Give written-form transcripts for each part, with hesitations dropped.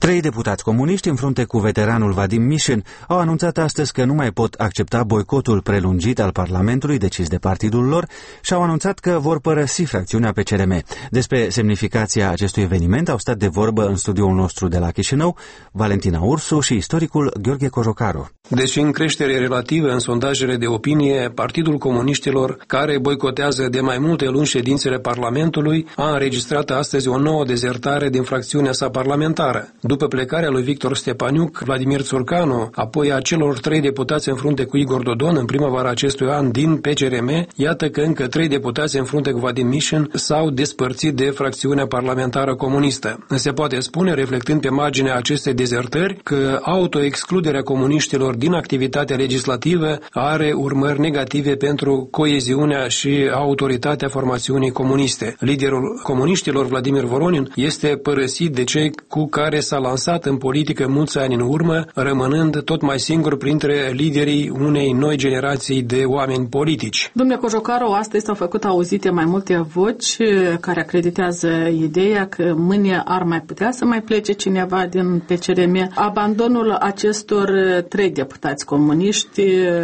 3 deputați comuniști, în frunte cu veteranul Vadim Mișin, au anunțat astăzi că nu mai pot accepta boicotul prelungit al Parlamentului decis de partidul lor și au anunțat că vor părăsi fracțiunea PCRM. Despre semnificația acestui eveniment au stat de vorbă în studioul nostru de la Chișinău Valentina Ursu și istoricul Gheorghe Cojocaru. Deși în creștere relativă în sondajele de opinie, Partidul Comuniștilor, care boicotează de mai multe luni ședințele Parlamentului, a înregistrat astăzi o nouă dezertare din fracțiunea sa parlamentară. După plecarea lui Victor Stepaniuc, Vladimir Țurcanu, apoi a celor 3 deputați în frunte cu Igor Dodon în primăvara acestui an din PCRM, iată că încă 3 deputați în frunte cu Vadim Mișin s-au despărțit de fracțiunea parlamentară comunistă. Se poate spune, reflectând pe marginea acestei dezertări, că autoexcluderea comuniștilor din activitatea legislativă are urmări negative pentru coeziunea și autoritatea formațiunii comuniste. Liderul comuniștilor, Vladimir Voronin, este părăsit de cei cu care s-a lansat în politică mulți ani în urmă, rămânând tot mai singur printre liderii unei noi generații de oameni politici. Domnule Cojocaru, astăzi s-au făcut auzite mai multe voci care acreditează ideea că mâine ar mai putea să mai plece cineva din PCRM. Abandonul acestor 3 deputați comuniști,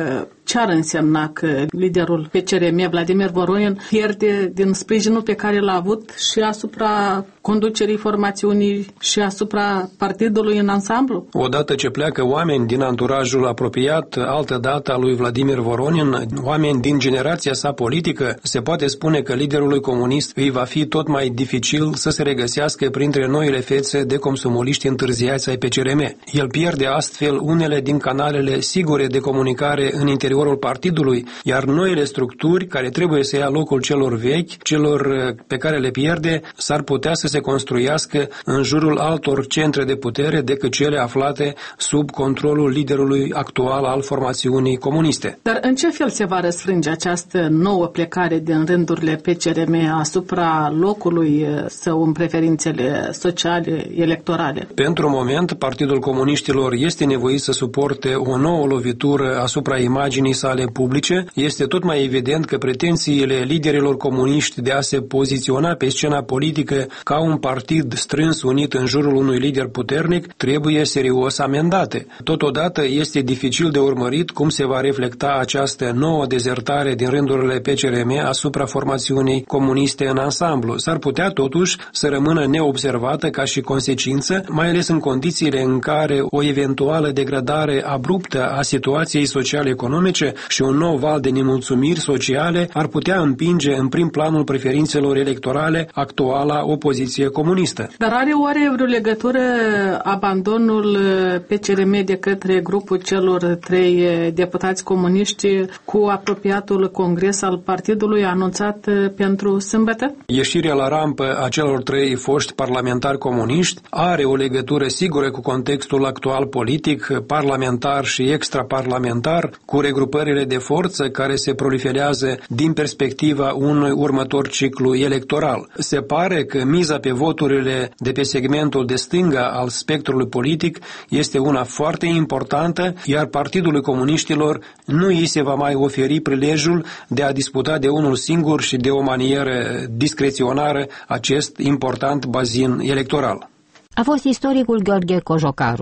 ce ar însemna că liderul PCRM, Vladimir Voronin, pierde din sprijinul pe care l-a avut și asupra conducerii formațiunii și asupra partidului în ansamblu? Odată ce pleacă oameni din anturajul apropiat, altă dată a lui Vladimir Voronin, oameni din generația sa politică, se poate spune că liderului comunist îi va fi tot mai dificil să se regăsească printre noile fețe de comsomuliști întârziați ai PCRM. El pierde astfel unele din canalele sigure de comunicare în interiorul partidului, iar noile structuri care trebuie să ia locul celor vechi, celor pe care le pierde, s-ar putea să se construiască în jurul altor centre de putere decât cele aflate sub controlul liderului actual al formațiunii comuniste. Dar în ce fel se va răsfrânge această nouă plecare din rândurile PCRM asupra locului său în preferințele sociale, electorale? Pentru moment, Partidul Comuniștilor este nevoit să suporte o nouă lovitură asupra imaginii sale publice. Este tot mai evident că pretențiile liderilor comuniști de a se poziționa pe scena politică ca un partid strâns unit în jurul unui lider puternic trebuie serios amendate. Totodată este dificil de urmărit cum se va reflecta această nouă dezertare din rândurile PCRM asupra formațiunii comuniste în ansamblu. S-ar putea totuși să rămână neobservată ca și consecință, mai ales în condițiile în care o eventuală degradare abruptă a situației social-economice și un nou val de nemulțumiri sociale ar putea împinge în prim planul preferințelor electorale actuala opoziție comunistă. Dar are oare vreo legătură abandonul PCRM de către grupul celor 3 deputați comuniști cu apropiatul congres al partidului anunțat pentru sâmbătă? Ieșirea la rampă a celor 3 foști parlamentari comuniști are o legătură sigură cu contextul actual politic, parlamentar și extraparlamentar, cu regrupările de forță care se proliferează din perspectiva unui următor ciclu electoral. Se pare că miza pe voturile de pe segmentul de stânga al spectrului politic este una foarte importantă, iar Partidului Comuniștilor nu îi se va mai oferi prilejul de a disputa de unul singur și de o manieră discreționară acest important bazin electoral. A fost istoricul Gheorghe Cojocaru.